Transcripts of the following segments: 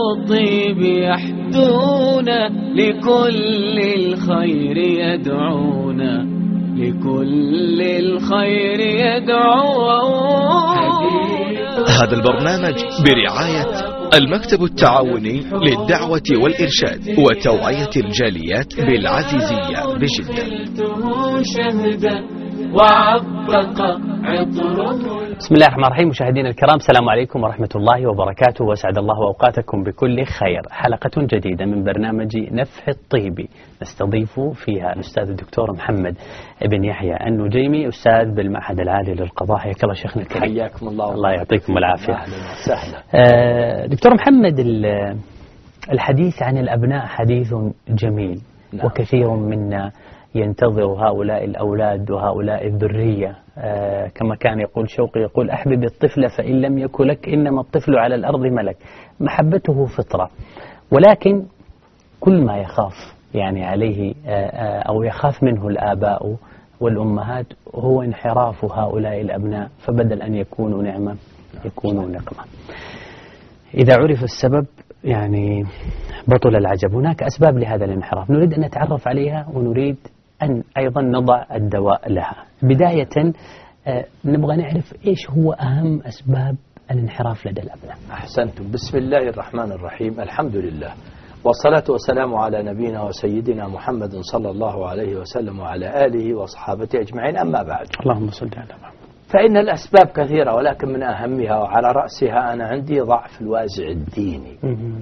الطيب يحدونا، لكل الخير يدعونا، لكل الخير يدعونا. هذا البرنامج برعاية المكتب التعاوني للدعوة والإرشاد وتوعية الجاليات بالعزيزية بجدة. بسم الله الرحمن الرحيم. مشاهدينا الكرام، السلام عليكم ورحمة الله وبركاته، وأسعد الله أوقاتكم بكل خير. حلقة جديدة من برنامج نفح الطيب، نستضيف فيها الأستاذ الدكتور محمد بن يحيى النجيمي، أستاذ بالمعهد العالي للقضاء. حياك الله شيخنا الكريم. حياكم الله. الله يعطيكم العافية. أهلا وسهلا. دكتور محمد، الحديث عن الأبناء حديث جميل. نعم. وكثير منا ينتظر هؤلاء الأولاد وهؤلاء الذرية، كما كان يقول شوقي، يقول أحبب الطفل فإن لم يكن لك، إنما الطفل على الأرض ملك. محبته فطرة، ولكن كل ما يخاف يعني عليه أو يخاف منه الآباء والأمهات هو انحراف هؤلاء الأبناء، فبدل أن يكونوا نعمة يكونوا نقمة. إذا عرف السبب يعني بطل العجب. هناك أسباب لهذا الانحراف نريد أن نتعرف عليها، ونريد أن أيضا نضع الدواء لها. بداية نبغى نعرف إيش هو أهم أسباب الانحراف لدى الأبناء. أحسنتم. بسم الله الرحمن الرحيم. الحمد لله، والصلاة والسلام على نبينا وسيدنا محمد صلى الله عليه وسلم وعلى آله وصحابته أجمعين. أما بعد، اللهم صل على محمد. فإن الأسباب كثيرة، ولكن من أهمها وعلى رأسها أنا عندي ضعف الوازع الديني.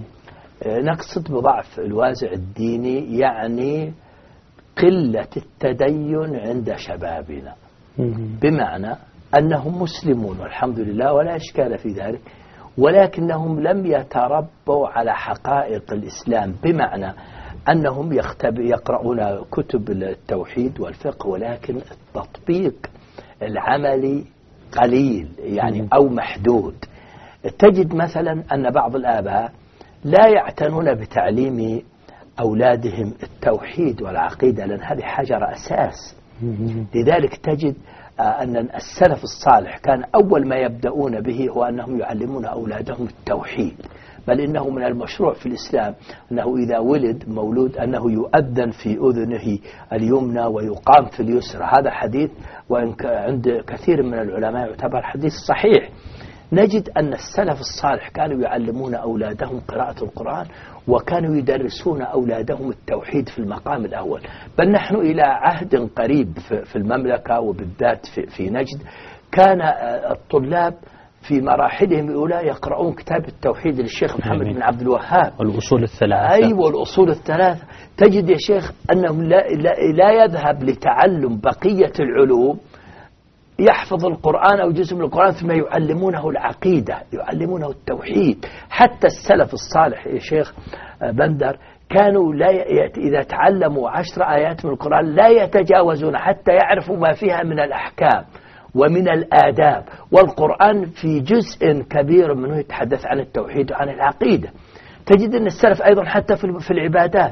نقصد بضعف الوازع الديني يعني قلة التدين عند شبابنا، بمعنى أنهم مسلمون والحمد لله ولا إشكال في ذلك، ولكنهم لم يتربوا على حقائق الإسلام، بمعنى أنهم يقرؤون كتب التوحيد والفقه، ولكن التطبيق العملي قليل يعني أو محدود. تجد مثلا أن بعض الآباء لا يعتنون بتعليم أولادهم التوحيد والعقيدة، لأن هذه حجر أساس. لذلك تجد أن السلف الصالح كان أول ما يبدأون به هو أنهم يعلمون أولادهم التوحيد، بل إنه من المشروع في الإسلام أنه إذا ولد مولود أنه يؤذن في أذنه اليمنى ويقام في اليسرى. هذا حديث وإن عند كثير من العلماء يعتبر حديث صحيح. نجد أن السلف الصالح كانوا يعلمون أولادهم قراءة القرآن، وكانوا يدرسون أولادهم التوحيد في المقام الأول. بل نحن إلى عهد قريب في المملكة وبالذات في نجد كان الطلاب في مراحلهم الأولى يقرؤون كتاب التوحيد للشيخ محمد بن عبد الوهاب والأصول الثلاثة. أيوة، الأصول الثلاثة. تجد يا شيخ أنه لا يذهب لتعلم بقية العلوم، يحفظ القرآن أو جزء من القرآن ثم يعلمونه العقيدة، يعلمونه التوحيد. حتى السلف الصالح يا شيخ بندر كانوا إذا تعلموا 10 آيات من القرآن لا يتجاوزون حتى يعرفوا ما فيها من الأحكام ومن الآداب، والقرآن في جزء كبير منه يتحدث عن التوحيد وعن العقيدة. تجد أن السلف أيضا حتى في العبادات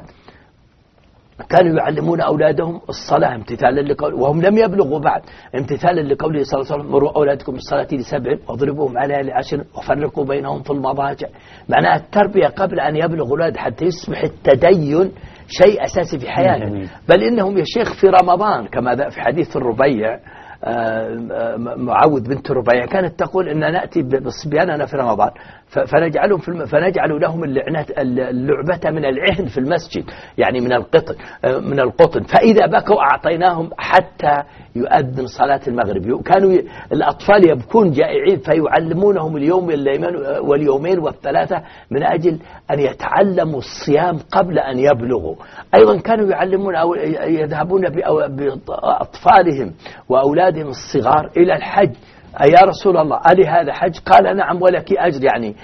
كانوا يعلمون أولادهم الصلاة امتثالا لقوله، وهم لم يبلغوا بعد، امتثالا لقوله صلى الله عليه وسلم: مروا أولادكم بالصلاة ل7 واضربوهم عليها ل10 وفرقوا بينهم في المضاجع. معناها التربية قبل أن يبلغ الأولاد حتى يصبح التدين شيء أساسي في حياتهم. بل إنهم يا شيخ في رمضان كما في حديث الربيع، معوذ بنت الربيع كانت تقول إن نأتي بصبياننا في رمضان فنجعل لهم اللعبة من العهن في المسجد، يعني من القطن، فإذا بكوا أعطيناهم حتى يؤذن صلاة المغرب. كانوا الأطفال يبكون جائعين فيعلمونهم اليوم واليومين والثلاثة من أجل أن يتعلموا الصيام قبل أن يبلغوا. أيضا كانوا يعلمون أو يذهبون بأطفالهم وأولادهم الصغار إلى الحج. يا رسول الله ألي هذا حج؟ قال نعم ولك أجر، يعني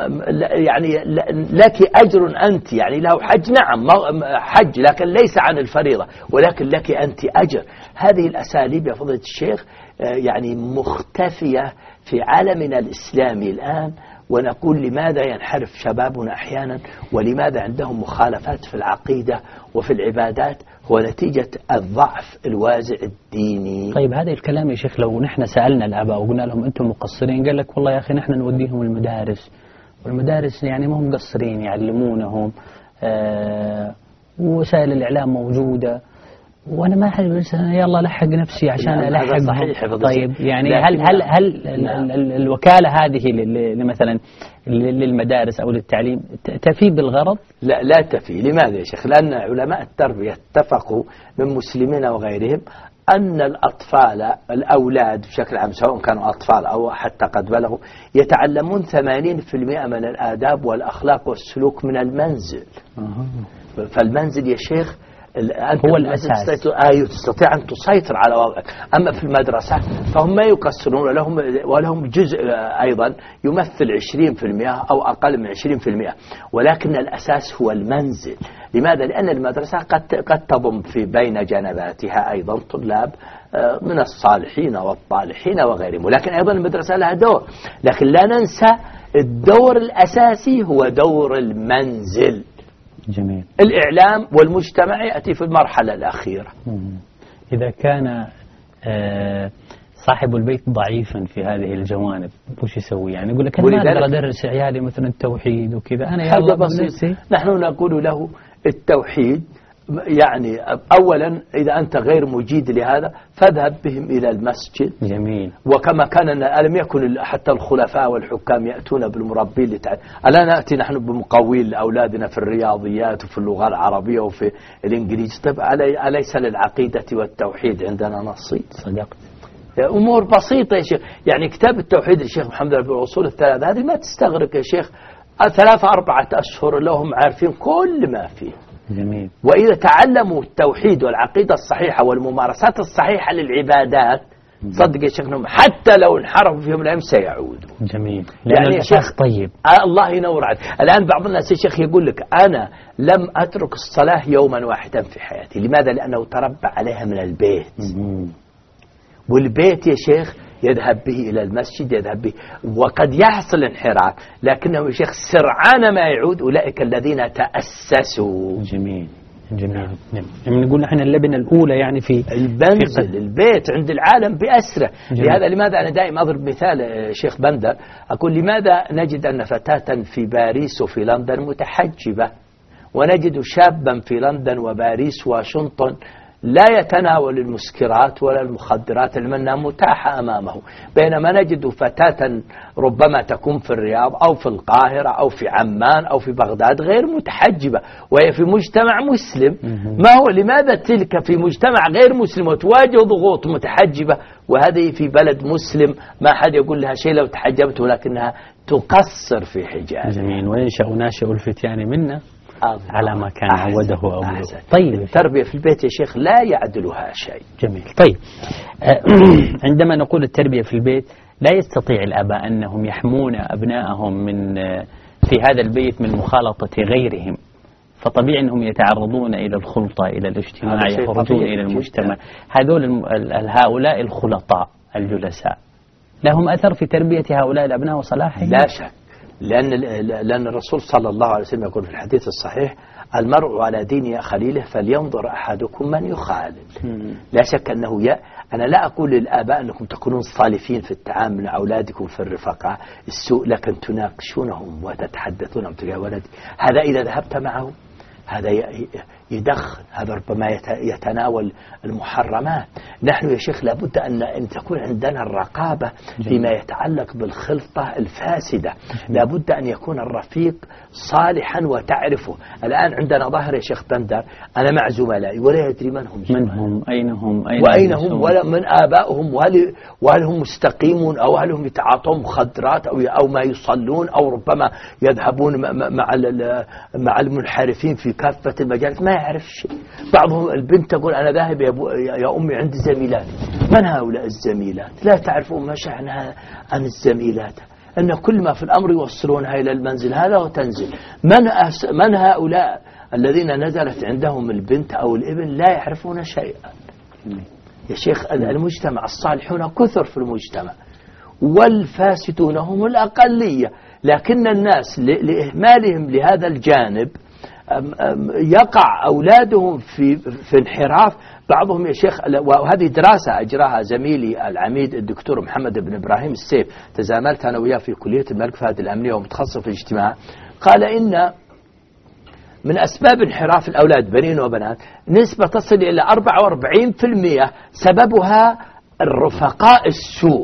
لك أجر أنت، يعني له حج، نعم حج لكن ليس عن الفريضة، ولكن لك أنت أجر. هذه الأساليب يا فضيلة الشيخ يعني مختفية في عالمنا الإسلامي الآن، ونقول لماذا ينحرف شبابنا أحيانا، ولماذا عندهم مخالفات في العقيدة وفي العبادات، هو نتيجة الضعف الوازع الديني. طيب هذا الكلام يا شيخ لو نحن سألنا الآباء وقلنا لهم أنتم مقصرين، قال لك والله يا أخي نحن نوديهم المدارس والمدارس يعني ما هم مقصرين يعلمونهم، ووسائل الإعلام موجودة، وأنا ما أحب يلا لحق نفسي عشان ألحق. صحيح. طيب يعني هل الوكالة هذه مثلا للمدارس أو للتعليم تفي بالغرض؟ لا تفي. لماذا يا شيخ؟ لأن علماء التربية اتفقوا من مسلمين وغيرهم أن الأطفال الأولاد بشكل عام سواء كانوا أطفال أو حتى قد بلغوا يتعلمون 80% من الآداب والأخلاق والسلوك من المنزل. فالمنزل يا شيخ هو الأساس. تستطيع أن تسيطر على وضعك. أما في المدرسة فهم ما يقصرون، ولهم جزء أيضا يمثل 20% أو أقل من 20%، ولكن الأساس هو المنزل. لماذا؟ لأن المدرسة قد تضم في بين جنباتها أيضا طلاب من الصالحين والطالحين وغيرهم، ولكن أيضا المدرسة لها دور. لكن لا ننسى الدور الأساسي هو دور المنزل. جميل. الإعلام والمجتمع يأتي في المرحلة الأخيرة. إذا كان صاحب البيت ضعيفا في هذه الجوانب وش يسوي؟ يعني يقول لك أنا ما أقدر أدرس عيالي مثلا التوحيد وكذا، أنا يا الله بنفسي. نحن نقول له التوحيد يعني أولا إذا أنت غير مجيد لهذا فاذهب بهم إلى المسجد. جميل. وكما كان ألم يكن حتى الخلفاء والحكام يأتون بالمربين ألا نأتي نحن بمقوين لأولادنا في الرياضيات وفي اللغة العربية وفي الإنجليزي؟ طيب أليس للعقيدة والتوحيد عندنا نصيب؟ صدقت. أمور بسيطة يا شيخ. يعني كتاب التوحيد للشيخ محمد بن الأصول الثلاثة هذه ما تستغرق يا شيخ 3-4 أشهر لهم عارفين كل ما فيه. جميل. وإذا تعلموا التوحيد والعقيدة الصحيحة والممارسات الصحيحة للعبادات صدق يا شيخنا حتى لو انحرفوا في يوم الأيام سيعودوا. جميل. يعني يا شيخ طيب الله ينور عليك. الآن بعض الناس يا شيخ يقول لك أنا لم أترك الصلاة يوما واحدا في حياتي. لماذا؟ لأنه تربى عليها من البيت. والبيت يا شيخ يذهب به إلى المسجد، يذهب به، وقد يحصل انحراف، لكنه يا شيخ سرعان ما يعود أولئك الذين تأسسوا. جميل. جميل. يعني نقول نحن اللبنة الأولى يعني في المنزل البيت عند العالم بأسره. لهذا لماذا أنا دائما أضرب مثال شيخ بندر أقول لماذا نجد أن فتاة في باريس وفي لندن متحجبة، ونجد شابا في لندن وباريس واشنطن لا يتناول المسكرات ولا المخدرات لأنها متاحة أمامه، بينما نجد فتاة ربما تكون في الرياض أو في القاهرة أو في عمان أو في بغداد غير متحجبة وهي في مجتمع مسلم. ما هو لماذا تلك في مجتمع غير مسلم وتواجه ضغوط متحجبة، وهذه في بلد مسلم ما حد يقول لها شيء لو تحجبت، ولكنها تقصر في حجاب. جميل. وينشأ ناشئ الفتيان منا على ما كان عوده أمره. طيب التربية في البيت يا شيخ لا يعدلها شيء. جميل. طيب عندما نقول التربية في البيت لا يستطيع الآباء أنهم يحمون أبنائهم من في هذا البيت من مخالطة غيرهم، فطبيعي أنهم يتعرضون إلى الخلطة إلى الاجتماع، يخرجون إلى المجتمع. هؤلاء الخلطاء الجلساء لهم أثر في تربية هؤلاء الأبناء وصلاحهم؟ لا شك، لأن الرسول صلى الله عليه وسلم يقول في الحديث الصحيح المرء على دين خليله فلينظر أحدكم من يخالل. لا شك أنه أنا لا أقول للآباء أنكم تكونون صالفين في التعامل مع أولادكم في الرفقة السوء، لكن تناقشونهم وتتحدثون تجاه ولدي. هذا إذا ذهبت معه هذا يدخن، هذا ربما يتناول المحرمات. نحن يا شيخ لابد أن تكون عندنا الرقابة فيما يتعلق بالخلطة الفاسدة. لابد أن يكون الرفيق صالحا وتعرفه. الآن عندنا ظاهر يا شيخ بندر أنا مع زملائي ولا يدري من هم وأين هم ولا من آبائهم، وهل هم مستقيمون أو هل هم يتعاطون مخدرات أو ما يصلون أو ربما يذهبون مع المنحرفين في كافة المجالات. ما يعرف شيء. بعضهم البنت تقول أنا ذاهب يا أمي عندي زميلات. من هؤلاء الزميلات؟ لا تعرفون ما شأنها عن الزميلات، أن كل ما في الأمر يوصلونها إلى المنزل هذا وتنزل. من هؤلاء الذين نزلت عندهم البنت أو الابن لا يعرفون شيئا. يا شيخ المجتمع الصالحون كثر في المجتمع والفاسدون هم الأقلية، لكن الناس لإهمالهم لهذا الجانب يقع أولادهم في انحراف. بعضهم يا شيخ، وهذه دراسة أجراها زميلي العميد الدكتور محمد بن إبراهيم السيف، تزاملت أنا وياه في كلية الملك فهد الأمنية ومتخصص في الاجتماع، قال إن من أسباب انحراف الأولاد بنين وبنات نسبة تصل إلى 44% سببها الرفقاء السوء.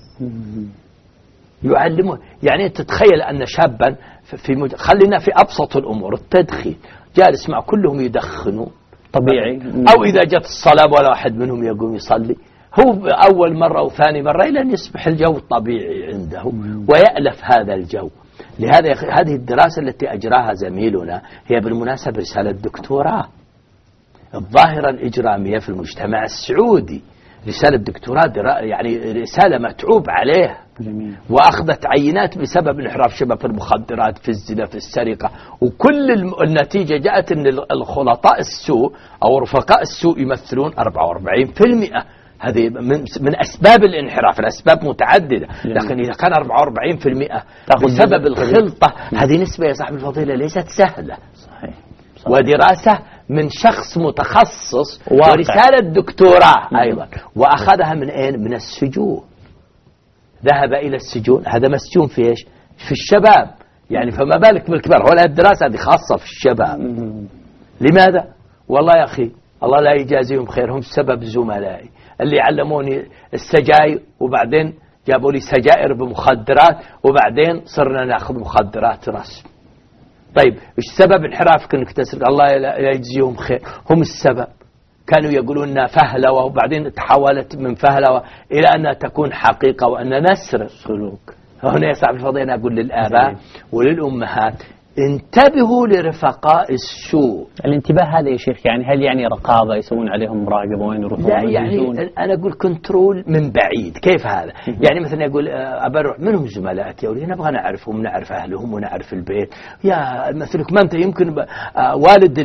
يعلمون، يعني أنت تتخيل أن شابا خلينا في أبسط الأمور، التدخين، جالس مع كلهم يدخنون طبيعي، أو إذا جت الصلاة ولا واحد منهم يقوم يصلي، هو أول مرة وثاني مرة إلى أن يصبح الجو طبيعي عنده ويألف هذا الجو. لهذا هذه الدراسة التي أجراها زميلنا هي بالمناسبة رسالة دكتوراه، الظاهرة الإجرامية في المجتمع السعودي، رسالة دكتوراه، يعني رسالة متعوب عليها. جميل. وأخذت عينات بسبب انحراف شباب في المخدرات، في الزنا، في السرقة، وكل النتيجة جاءت أن الخلطاء السوء أو رفقاء السوء يمثلون 44%. هذه من أسباب الانحراف، الأسباب متعددة، لكن إذا كان 44% بسبب الخلطة، هذه نسبة يا صاحب الفضيلة ليست سهلة. صحيح. ودراسة من شخص متخصص ورسالة دكتوراه أيضا، وأخذها من أين؟ من السجون. ذهب إلى السجون، هذا مسجون في إيش؟ في الشباب، يعني فما بالك بالكبار. ولا الدراسة هذه خاصة في الشباب. لماذا؟ والله يا أخي الله لا يجازيهم خير، هم سبب زملائي اللي علموني السجاير، وبعدين جابوا لي سجائر بمخدرات، وبعدين صرنا نأخذ مخدرات رسم. طيب إيش سبب انحرافك أنك تسرق؟ الله لا يجزيهم خير، هم السبب. كانوا يقولون أنها فهلوة، وبعدين تحولت من فهلوة إلى أنها تكون حقيقة وأن نسر سلوك. هنا يا صاحب الفضيلة أنا أقول للآباء وللأمهات انتبهوا لرفقاء السوء. الانتباه هذا يا شيخ يعني هل يعني رقابة، يسوون عليهم مراقبة وين يروحون؟ لا يعني أنا أقول كنترول من بعيد. كيف هذا؟ يعني مثلا يقول أبروح منهم زملائك يا ولي، نبغى نعرفهم، نعرف أهلهم ونعرف البيت. يا مثلك ما أنت يمكن والد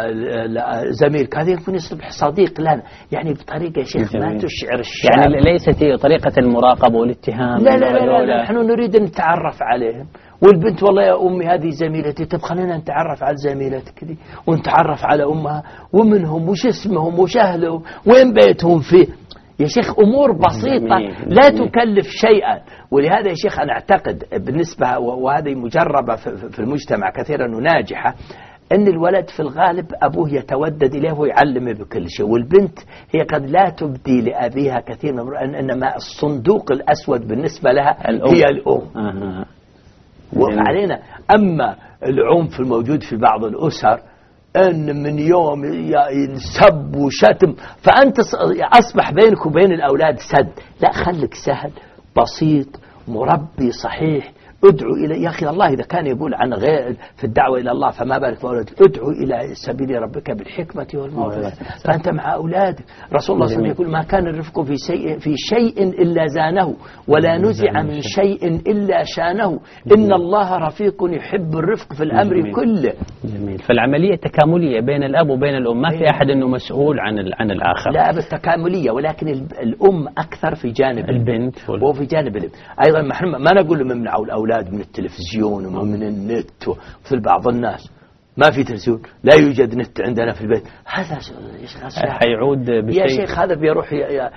زميلك هذا يمكن يصبح صديق لنا، يعني بطريقة يا شيخ ما تشعر الشاب. يعني ليست هي طريقة المراقبة والاتهام. لا لا لا, لا نحن نريد أن نتعرف عليهم. والبنت والله يا أمي هذه زميلتي، طب خلينا نتعرف على زميلتك دي ونتعرف على أمها ومنهم وش اسمهم وش أهلهم وين بيتهم فيه. يا شيخ أمور بسيطة لا تكلف شيئا. ولهذا يا شيخ أنا أعتقد بالنسبة، وهذه مجربة في المجتمع كثيرا وناجحة، أن الولد في الغالب أبوه يتودد إليه ويعلمه بكل شيء، والبنت هي قد لا تبدي لأبيها كثير من إنما الصندوق الأسود بالنسبة لها هي الأم. وعلينا. أما العنف الموجود في بعض الأسر أن من يوم ينسب وشتم، فأنت أصبح بينك وبين الأولاد سد. لا، خلك سهل بسيط مربي صحيح. ادعو إلى يا أخي الله إذا كان يقول عن غير في الدعوة إلى الله فما بالك بأولادك. ادعو إلى سبيل ربك بالحكمة والموعظة. فأنت مع أولادك. رسول الله صلى الله عليه وسلم يقول ما كان الرفق في شيء إلا زانه ولا نزع من شيء إلا شانه. إن الله رفيق يحب الرفق في الأمر كله. جميل. فالعملية تكاملية بين الأب وبين الأم، ما في أحد أنه مسؤول عن الآخر. لا بالتكاملية، ولكن الأم أكثر في جانب البنت وفي جانب الابن أيضا. ما نقول ممنعوا الأولاد من التلفزيون ومن النت. وفي بعض الناس ما في تلفزيون، لا يوجد نت عندنا في البيت. هذا حيعود بشيء يا شيخ، هذا بيروح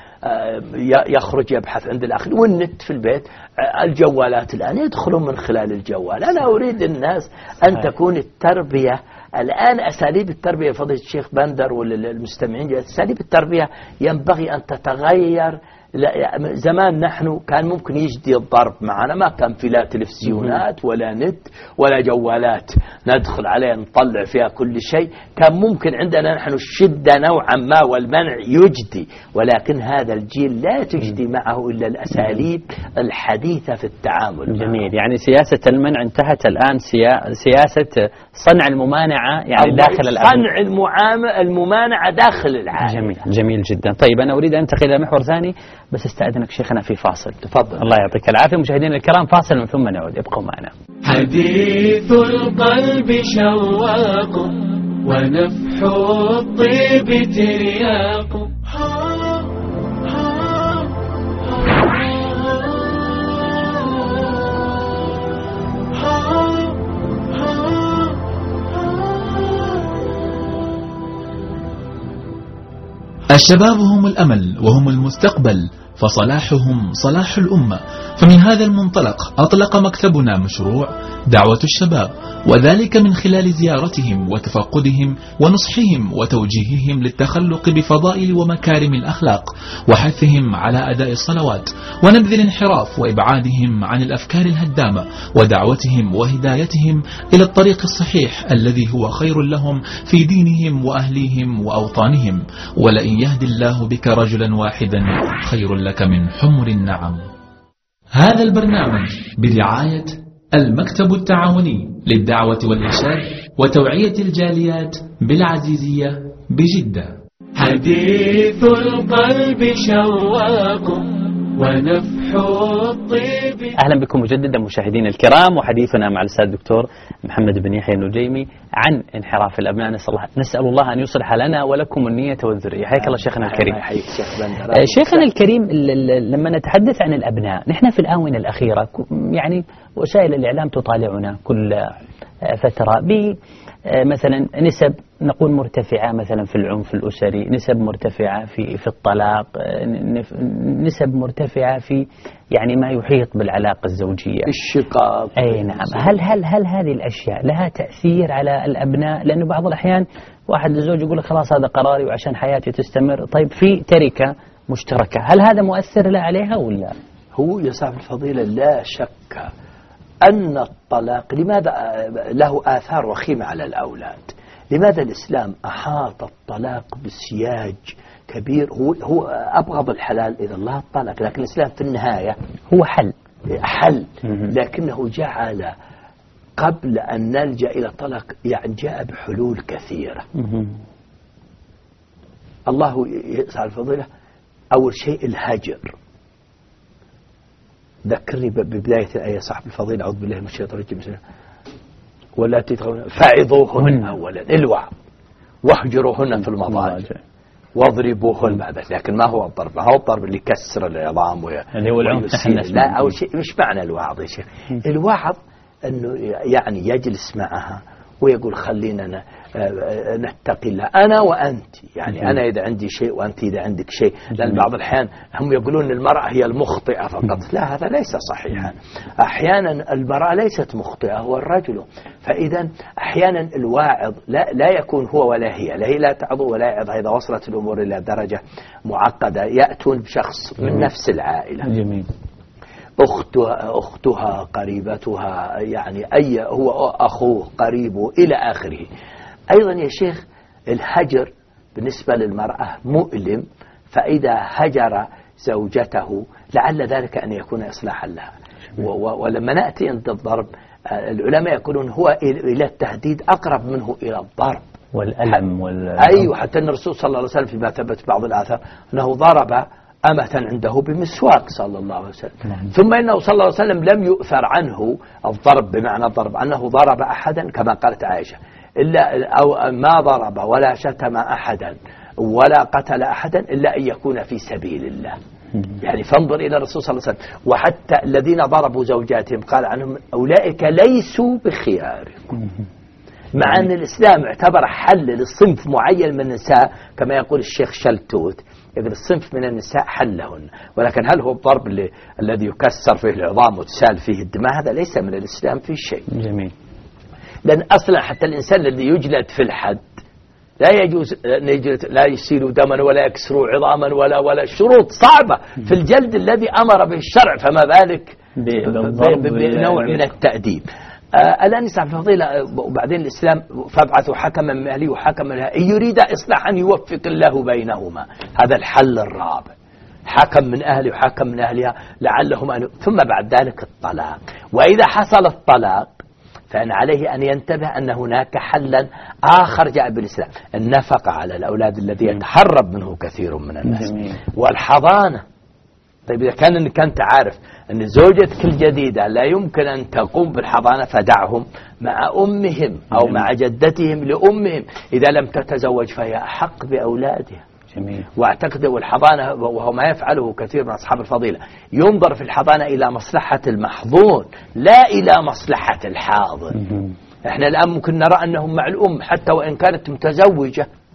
يخرج يبحث عند الآخر. والنت في البيت، الجوالات الآن يدخلون من خلال الجوال. أنا أريد الناس أن تكون التربية الآن، أساليب التربية فضيلة الشيخ بندر وللمستمعين، أساليب التربية ينبغي أن تتغير. زمان نحن كان ممكن يجدي الضرب معنا، ما كان في لا تلفزيونات ولا نت ولا جوالات ندخل عليها نطلع فيها كل شيء. كان ممكن عندنا نحن الشدة نوعا ما والمنع يجدي، ولكن هذا الجيل لا تجدي معه إلا الأساليب الحديثة في التعامل. جميل. يعني سياسة المنع انتهت الآن، سياسة صنع الممانعة يعني داخل الأهل. صنع الممانعة داخل العالم. جميل جميل جدا. طيب أنا أريد أن أنتقل إلى محور ثاني، بس استأذنك شيخنا في فاصل. تفضل. الله يعطيك العافية. مشاهدينا الكرام فاصل من ثم نعود، ابقوا معنا. حديث القلب شواق ونفح الطيب ترياق. الشباب هم الأمل وهم المستقبل، فصلاحهم صلاح الأمة. فمن هذا المنطلق أطلق مكتبنا مشروع دعوة الشباب، وذلك من خلال زيارتهم وتفقدهم ونصحهم وتوجيههم للتخلق بفضائل ومكارم الأخلاق، وحثهم على أداء الصلوات ونبذ الانحراف وإبعادهم عن الأفكار الهدامة، ودعوتهم وهدايتهم إلى الطريق الصحيح الذي هو خير لهم في دينهم وأهليهم وأوطانهم. ولئن يهدي الله بك رجلا واحدا خير لك من حمر النعم. هذا البرنامج برعاية المكتب التعاوني للدعوة والإرشاد وتوعية الجاليات بالعزيزية بجدة. حديث القلب شواق ونفح الطيب. أهلا بكم مجددا مشاهدينا الكرام، وحديثنا مع الأستاذ الدكتور محمد بن يحيى النجيمي عن انحراف الأبناء. نسأل الله أن يصلح لنا ولكم النية والذرية. حياك الله شيخنا الكريم. شيخنا الكريم، لما نتحدث عن الأبناء نحن في الآونة الأخيرة يعني وسائل الإعلام تطالعنا كل فترة مثلا نسب نقول مرتفعة مثلا في العنف الأسري، نسب مرتفعة في الطلاق، نسب مرتفعة في يعني ما يحيط بالعلاقة الزوجية، الشقاق. أي نعم. هل هذه الأشياء لها تأثير على الأبناء؟ لأنه بعض الأحيان واحد الزوج يقول لك خلاص هذا قراري وعشان حياتي تستمر، طيب في تركة مشتركة، هل هذا مؤثر لا عليها ولا؟ هو يا صاحب الفضيلة لا شك أن الطلاق لماذا له آثار وخيمة على الأولاد. لماذا الإسلام أحاط الطلاق بسياج كبير؟ هو أبغض الحلال إذا الله الطلاق، لكن الإسلام في النهاية هو حل، لكنه جعل قبل أن نلجأ إلى الطلاق يعني جاء بحلول كثيرة. الله صاحب الفضيلة أول شيء الهجر. ذكرني ببداية الآية صاحب الفضيلة، أعوذ بالله من الشيطان الرجيم، ولا تتغون فعظوهن أولا الوعظ، واهجروهن في المضاجع واضربوهن بعد ذلك. لكن ما هو الضرب؟ ما هو الضرب اللي يكسر العظام اللي هو العنف. لا، أول شيء مش معنى الوعظ يا شيخ. الوعظ أنه يعني يجلس معها ويقول خلينا نتقي الله أنا وأنت، يعني أنا إذا عندي شيء وأنت إذا عندك شيء. لأن بعض الأحيان هم يقولون المرأة هي المخطئة فقط، لا هذا ليس صحيحا. أحيانا المرأة ليست مخطئة، هو الرجل. فإذا أحيانا الواعظ لا يكون هو ولا هي لا تعظوا ولا يعظ. إذا وصلت الأمور إلى درجة معقدة يأتون بشخص من نفس العائلة، جميل، أختها قريبتها، يعني هو أخوه قريبه إلى آخره. أيضا يا شيخ الهجر بالنسبة للمرأة مؤلم، فإذا هجر زوجته لعل ذلك أن يكون إصلاحا لها. ولما نأتي عند الضرب العلماء يقولون هو إلى التهديد أقرب منه إلى الضرب والألم أيوة، حتى أن الرسول صلى الله عليه وسلم فيما ثبت بعض الآثار أنه ضرب أمة عنده بمسواك صلى الله عليه وسلم. ثم إنه صلى الله عليه وسلم لم يؤثر عنه الضرب بمعنى الضرب أنه ضرب أحدا كما قالت عائشة، إلا أو ما ضرب ولا شتم أحدا ولا قتل أحدا إلا أن يكون في سبيل الله. يعني فانظر إلى الرسول صلى الله عليه وسلم. وحتى الذين ضربوا زوجاتهم قال عنهم أولئك ليسوا بخياركم، مع أن الإسلام اعتبر حل للصنف معين من النساء كما يقول الشيخ شلتوت، يقول الصنف من النساء حلهن. ولكن هل هو الضرب الذي يكسر فيه العظام وتسال فيه الدماء؟ هذا ليس من الإسلام في شيء. جميل. لأن أصلا حتى الإنسان الذي يجلد في الحد لا يجوز لا يسيل دما ولا يكسر عظاما ولا شروط صعبة في الجلد الذي أمر به الشرع، فما بالك بنوع من التأديب. الآن يسعى الفضيلة. وبعدين الإسلام فابعثوا حكما من أهله وحكما من أهله، يريد إصلاحا يوفق الله بينهما. هذا الحل الرابع، حكم من أهله وحكم من أهلها لعلهم ثم بعد ذلك الطلاق. وإذا حصل الطلاق فإن عليه أن ينتبه أن هناك حلا آخر جاء بالإسلام، النفقة على الأولاد الذي يتحرب منه كثير من الناس، والحضانة. طيب إذا كنت عارف أن زوجتك الجديدة لا يمكن أن تقوم بالحضانة فدعهم مع أمهم أو مع جدتهم لأمهم. إذا لم تتزوج فهي أحق بأولادها. جميل. واعتقد والحضانة وهو ما يفعله كثير من أصحاب الفضيلة، ينظر في الحضانة إلى مصلحة المحظون لا إلى مصلحة الحاضر. احنا الآن ممكن نرى أنهم مع الأم حتى وإن كانت متزوجة،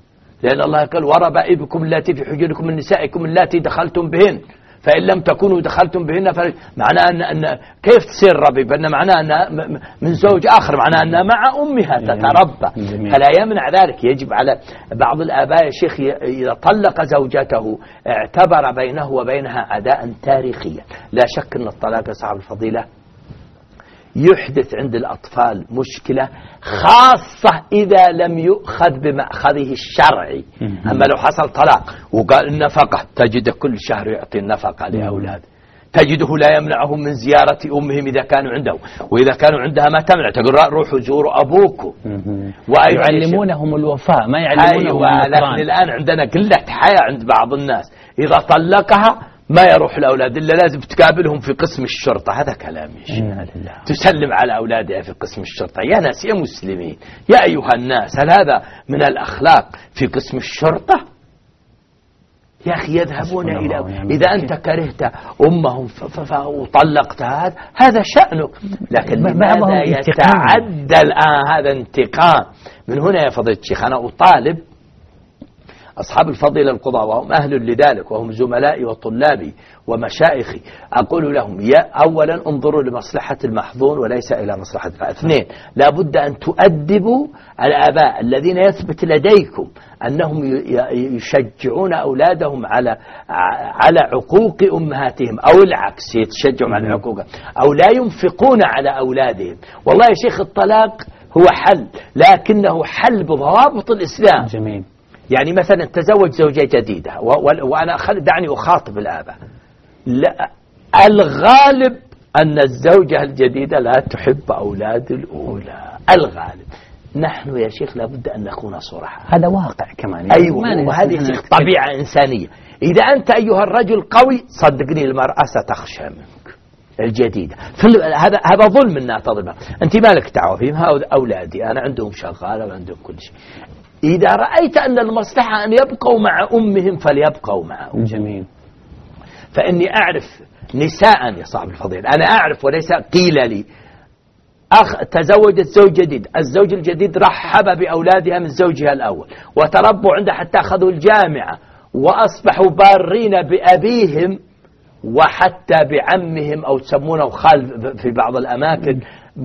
لأن الله قال وربائبكم اللاتي في حجوركم من نسائكم اللاتي دخلتم بهن فإن لم تكونوا دخلتم بهن معناه أن كيف تصير ربيبة؟ أن معناه أنها من زوج آخر، معناه أنها مع أمها تتربى. فلا يمنع ذلك. يجب على بعض الآباء يا شيخ إذا طلق زوجته اعتبر بينه وبينها عداء تاريخيا. لا شك أن الطلاق صاحب الفضيلة يحدث عند الأطفال مشكلة، خاصة إذا لم يؤخذ بمأخذه الشرعي. أما لو حصل طلاق وقال النفقة، تجد كل شهر يعطي النفقة لأولاده، تجده لا يمنعهم من زيارة أمهم إذا كانوا عنده، وإذا كانوا عندها ما تمنع، تقول روحوا زوروا أبوكم. ويعلمونهم الوفاء، ما يعلمونهم لكن الآن عندنا قلة حياة عند بعض الناس، إذا طلقها ما يروح الأولاد إلا لازم تقابلهم في قسم الشرطة. هذا كلام تسلم على أولادها في قسم الشرطة. يا ناس يا مسلمين يا أيها الناس، هل هذا من الأخلاق في قسم الشرطة؟ يا أخي يذهبون إلى إذا أنت كرهت أمهم وطلقتها هذا شأنك، لكن لماذا يتعدى الآن هذا انتقام؟ من هنا يا فضيلة الشيخ أنا أطالب أصحاب الفضيلة القضاة وهم أهل لذلك وهم زملائي وطلابي ومشايخي، أقول لهم أولا انظروا لمصلحة المحظون وليس إلى مصلحة اثنين، لا بد أن تؤدبوا الآباء الذين يثبت لديكم أنهم يشجعون أولادهم على عقوق أمهاتهم، أو العكس يتشجعون على عقوقها، أو لا ينفقون على أولادهم. والله يا شيخ الطلاق هو حل، لكنه حل بضوابط الإسلام. جميل. يعني مثلا تزوج زوجة جديدة وأنا دعني أخاطب الآباء، الغالب أن الزوجة الجديدة لا تحب أولاد الأولى، الغالب. نحن يا شيخ لابد أن نكون صراحة، هذا واقع كمان. أيوة، وهذه شيخ طبيعة إنسانية. إذا أنت أيها الرجل قوي صدقني المرأة ستخشى منك الجديدة. هذا ظلم أنها تظلمها. أنت مالك دعوة فيهم، أولادي أنا عندهم شغالة وعندهم كل شيء. إذا رأيت أن المصلحة أن يبقوا مع أمهم فليبقوا مع أمهم. جميل. فإني أعرف نساء يا صاحب الفضيلة، أنا أعرف وليس قيل لي، تزوجت زوج جديد، الزوج الجديد رحب بأولادها من زوجها الأول وتربوا عنده حتى أخذوا الجامعة وأصبحوا بارين بأبيهم وحتى بعمهم أو تسمونه خال في بعض الأماكن،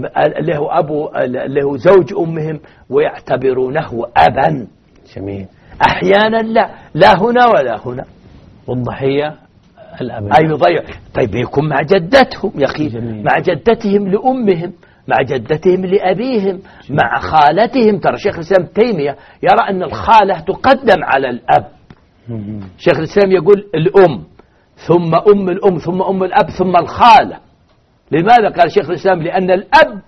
له زوج أمهم ويعتبرونه أبا. جميل. أحيانا لا هنا ولا هنا، والضحية الأب. أي ضيع. طيب يكون مع جدتهم يا أخي، مع جدتهم لأمهم، مع جدتهم لأبيهم، مع خالتهم. ترى شيخ الإسلام تيمية يرى أن الخالة تقدم على الأب. شيخ الإسلام يقول الأم ثم أم الأم ثم أم الأب ثم الخالة. لماذا قال شيخ الإسلام؟ لأن الأب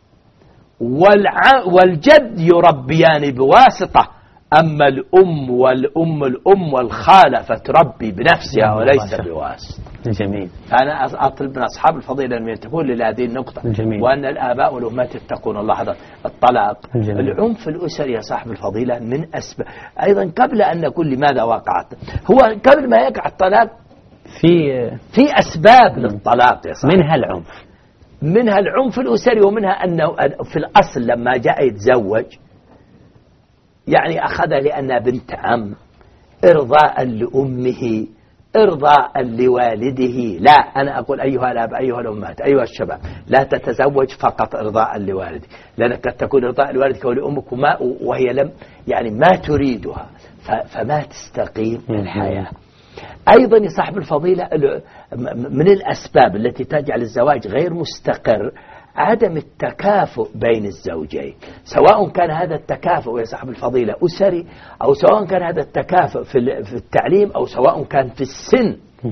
والجد يربيان بواسطة، أما الأم والخالة فتربي بنفسها وليس بواسطة. جميل. أنا أطلب من أصحاب الفضيلة أن ينتبهوا لهذه النقطة. جميل. وأن الآباء والأمهات يتقون الله. هذا الطلاق. جميل. العنف الأسري يا صاحب الفضيلة من أسباب. أيضا قبل أن نقول لماذا وقعت، هو قبل ما يقع الطلاق في أسباب للطلاق يا صاحب. منها العنف الأسري، ومنها أنه في الأصل لما جاء يتزوج يعني أخذ لأنها بنت عم، إرضاء لأمه، إرضاء لوالده. لا، أنا أقول أيها الآب أيها الأمهات أيها الشباب، لا تتزوج فقط إرضاء لوالدك، لأنك قد تكون إرضاء لوالدك ولأمك وهي لم يعني ما تريدها، فما تستقيم الحياة. أيضا يا صاحب الفضيلة من الأسباب التي تجعل الزواج غير مستقر عدم التكافؤ بين الزوجين، سواء كان هذا التكافؤ يا صاحب الفضيلة أسري، أو سواء كان هذا التكافؤ في التعليم، أو سواء كان في السن.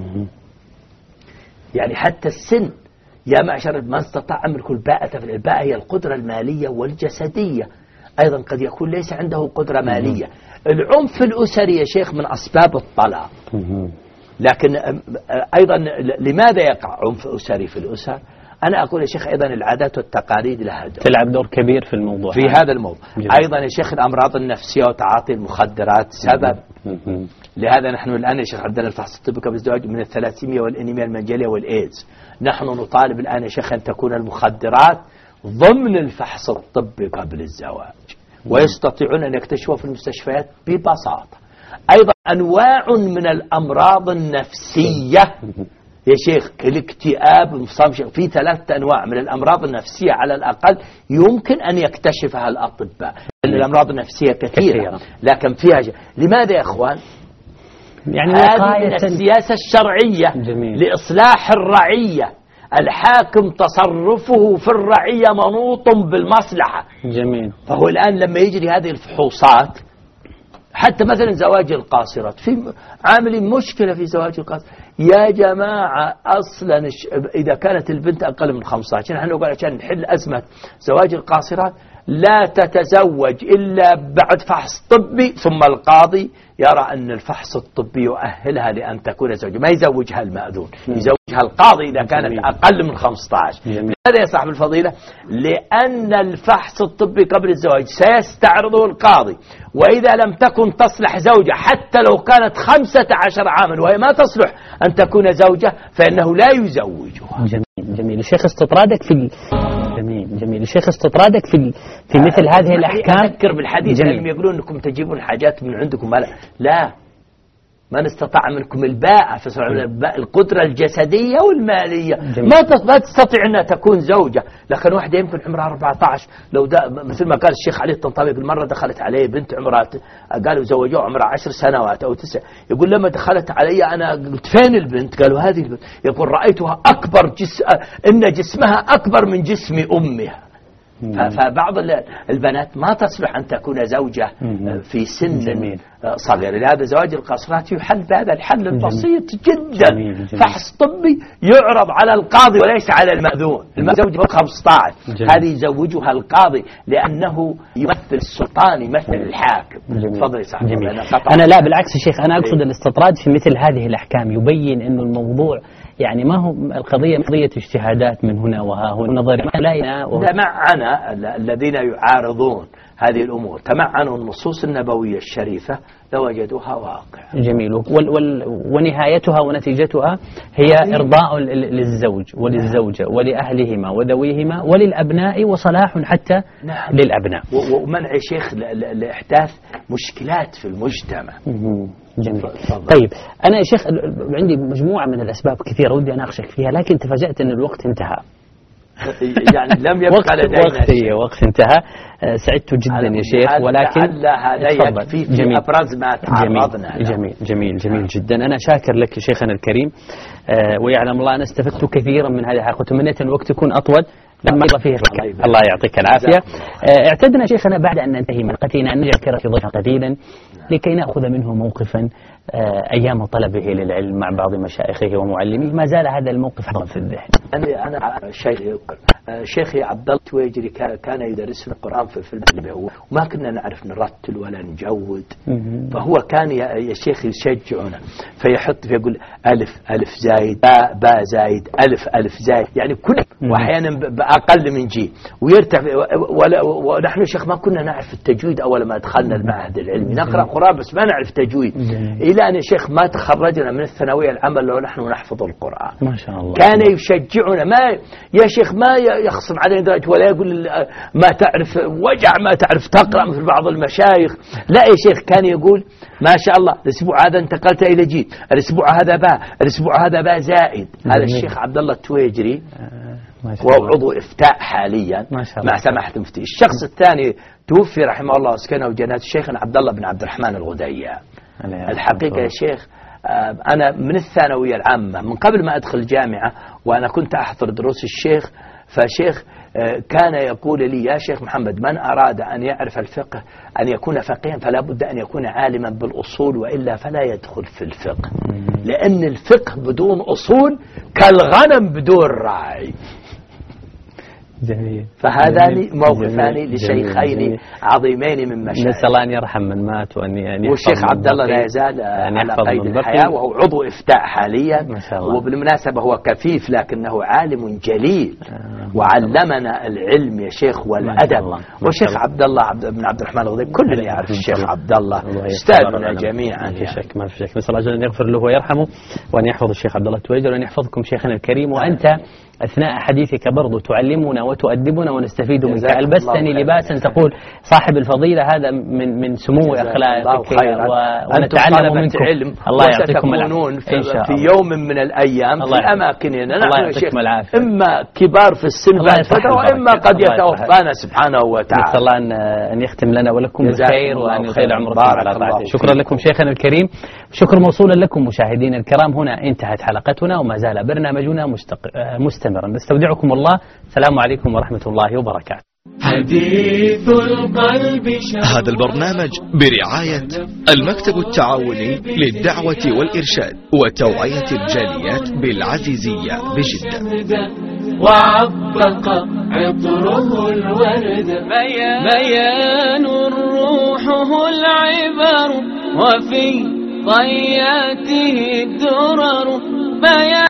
يعني حتى السن، يا معشر من استطاع منكم الباءة، فالباءة هي القدرة المالية والجسدية. أيضا قد يكون ليس عنده قدرة مالية. العنف الأسري يا شيخ من أسباب الطلاق. لكن أيضا لماذا يقع عنف أسري في الأسر؟ أنا أقول يا شيخ أيضا العادات والتقاليد لها دور، تلعب دور كبير في الموضوع، في هذا الموضوع. أيضا يا شيخ الأمراض النفسية وتعاطي المخدرات سبب. لهذا نحن الآن يا شيخ عندنا الفحص الطبي قبل الزواج من الثلاسيميا والإنيميا المنجلية والإيدز. نحن نطالب الآن يا شيخ أن تكون المخدرات ضمن الفحص الطبي قبل الزواج، ويستطيعون أن يكتشفوا في المستشفيات ببساطة. أيضا أنواع من الأمراض النفسية يا شيخ، الاكتئاب، في 3 أنواع من الأمراض النفسية على الأقل يمكن أن يكتشفها الأطباء. الأمراض النفسية كثيرة لكن فيها لماذا يا أخوان؟ يعني هذه من السياسة الشرعية لإصلاح الرعية. الحاكم تصرفه في الرعية منوط بالمصلحة. جميل. فهو الآن لما يجري هذه الفحوصات، حتى مثلا زواج القاصرات، في عاملين مشكلة في زواج القاصرات يا جماعة. أصلا إذا كانت البنت أقل من 15، نحن نقول عشان نحل أزمة زواج القاصرات لا تتزوج إلا بعد فحص طبي، ثم القاضي يرى أن الفحص الطبي يؤهلها لأن تكون زوجة، ما يزوجها المأذون، يزوجها القاضي إذا كانت أقل من 15. لماذا يا صاحب الفضيلة؟ لأن الفحص الطبي قبل الزواج سيستعرضه القاضي، وإذا لم تكن تصلح زوجة حتى لو كانت 15 عاما وهي ما تصلح أن تكون زوجة فإنه لا يزوجها. جميل. الشيخ استطرادك في جميل. الشيخ استطرادك في مثل هذه الأحكام. أذكر بالحديث لما يقولون أنكم تجيبون حاجات من عندكم، لا من استطاع منكم الباءة القدرة الجسدية والمالية ما تستطيع أنها تكون زوجة. لكن واحدة يمكن عمرها 14، لو مثل ما قال الشيخ علي الطنطاوي، مرة دخلت عليه بنت عمرها، قالوا زوجوها عمرها 10 سنوات أو 9، يقول لما دخلت علي أنا قلت فين البنت؟ قالوا هذه البنت، يقول رأيتها أكبر إن جسمها أكبر من جسم أمها. فبعض البنات ما تصلح أن تكون زوجة في سن صغير. لهذا زواج القاصرات يحل بهذا الحل البسيط جدا. فحص طبي يعرض على القاضي وليس على المأذون. المأذون فوق 15 هذه يزوجها القاضي لأنه يمثل السلطان، يمثل الحاكم. تفضل يا صاحبي. أنا لا بالعكس يا شيخ، أنا أقصد الاستطراد في مثل هذه الأحكام يبين أنه الموضوع يعني ما هو القضية قضية اجتهادات من هنا وها هنا، نظرية تمعن الذين يعارضون هذه الأمور، تمعنوا النصوص النبوية الشريفة لوجدوها واقع. جميل. ونهايتها ونتيجتها هي إرضاء للزوج وللزوجة ولأهلهما وذويهما وللأبناء، وصلاح حتى للأبناء، ومنع شيخ لإحداث مشكلات في المجتمع. جميل. طيب أنا يا شيخ عندي مجموعة من الأسباب كثيرة ودي أناقشك فيها، لكن تفاجأت أن الوقت انتهى. يعني لم يبقى لدينا وقت انتهى. سعدت جدا يا شيخ، ولكن هذا يكفي في أبرز ما تعرضنا. جميل جدا. أنا شاكر لك شيخنا الكريم، ويعلم الله أنا استفدت كثيرا من هذه الحلقة، وتمنيت أن الوقت يكون أطول لما فيه الله يعطيك العافية. اعتدنا شيخنا بعد أن ننتهي من حلقتنا أن نذكر في ضيفا قليلا لكي نأخذ منه موقفا أيام طلبه للعلم مع بعض مشايخه ومعلميه، ما زال هذا الموقف حاضر في الذهن. أنا شيخي عبد الله التويجري كان يدرسنا القرآن في المدرسة، وما كنا نعرف نرتل ولا نجود، فهو كان يا شيخ يشجعنا، فيقول ألف زايد باء زايد ألف زايد، يعني كل وأحيانا بأقل من جي ويرتفع. ونحن شيخ ما كنا نعرف التجويد أول ما دخلنا المعهد العلمي، نقرأ قرآن بس ما نعرف تجويد، إلى أن يا شيخ ما تخرجنا من الثانوية العامة لو نحن نحفظ القرآن. ما شاء الله. كان يشجعنا، ما يا شيخ ما يخصم علينا درجة ولا يقول ما تعرف وجع ما تعرف تقرأ مثل بعض المشايخ، لا يا شيخ كان يقول ما شاء الله الأسبوع هذا انتقلت إلى جيد، الأسبوع هذا باء، الأسبوع هذا باء زائد. هذا الشيخ عبد الله التويجري وهو عضو إفتاء حاليا مع سماحة المفتي. الشخص الثاني توفي رحمه الله وسكنه جنات الشيخ عبد الله بن عبد الرحمن الغدية. الحقيقة يا شيخ أنا من الثانوية العامة من قبل ما أدخل الجامعة وأنا كنت أحضر دروس الشيخ، فشيخ كان يقول لي يا شيخ محمد من أراد أن يعرف الفقه أن يكون فقيها فلا بد أن يكون عالما بالأصول وإلا فلا يدخل في الفقه، لأن الفقه بدون أصول كالغنم بدون راعي. جميل. فهذان موقفان لشيخين عظيمين من مشايخ. نسأل الله أن يرحم من مات وأن والشيخ عبد الله لا يزال على قيد الحياة وهو عضو إفتاء حاليا، وبالمناسبة هو كفيف لكنه عالم جليل. وعلمنا العلم يا شيخ والأدب. والشيخ عبد الله بن عبد الرحمن الغضيب كلنا يعرف الشيخ عبد الله أستاذنا جميعا. ما في شك ما في شك. نسأل الله أن يغفر له ويرحمه وأن يحفظ الشيخ عبد الله التويجري وأن يحفظكم شيخنا الكريم. وأنت أثناء حديثك برضو تعلمنا وتؤدبنا ونستفيد منك. ألبستني لباسا تقول صاحب الفضيلة هذا من سمو أخلاقك ونتعلم منكم. الله يعطيكم العافية. في يوم من الأيام في أماكننا الله يعطيكم العافية. إما كبار في السن بعد فترة وإما قد يتوفانا سبحانه وتعالى. نسأل الله أن يختم لنا ولكم بالخير وأن يطيل عمركم على طاعته. شكرا لكم شيخنا الكريم. شكر موصولا لكم مشاهدينا الكرام. هنا انتهت حلقتنا وما زال برنامجنا مستمرا. نستودعكم الله. السلام عليكم ورحمة الله وبركاته. حديث القلب. هذا البرنامج برعاية المكتب التعاوني للدعوة والإرشاد وتوعية الجاليات بالعزيزية بجدة. وعبق عطره الورد بيان روحه العبر وفي طياته الدرر بيان